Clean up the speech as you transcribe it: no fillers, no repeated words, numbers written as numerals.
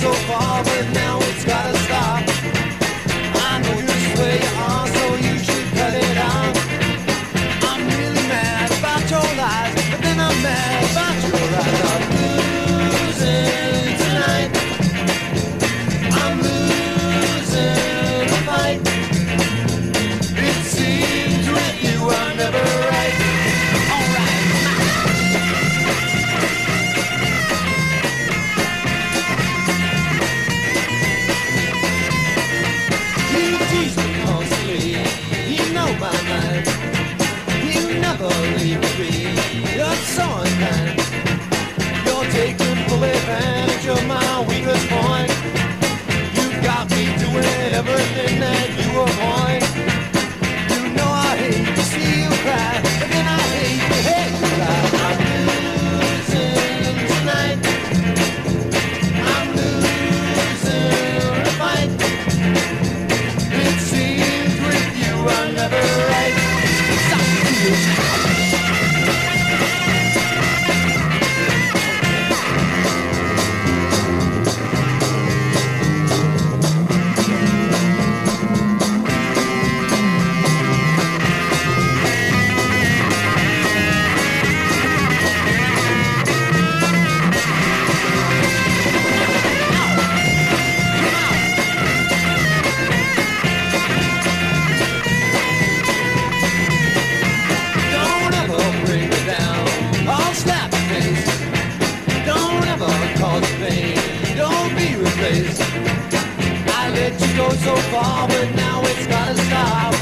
so far, but now it's gotta stop. I know just where you are, so you should cut it out. I'm really mad about your lies, but then I'm mad about your eyes. I'm losing tonight. I'm losing the fight. It seems with you I'm never right. Alright. You tease me constantly, you know my mind. You never leave me free, you're so unkind. You're taking full advantage of my weakest point. You got me doing everything that you avoid. You know I hate to see you cry, but then I hate to cry. I'm losing tonight. I'm losing the fight. It seems with you I'm never right. Don't ever bring me down, I'll slap your face. Don't ever cause pain, don't be replaced. I let you go so far, but now it's gotta stop.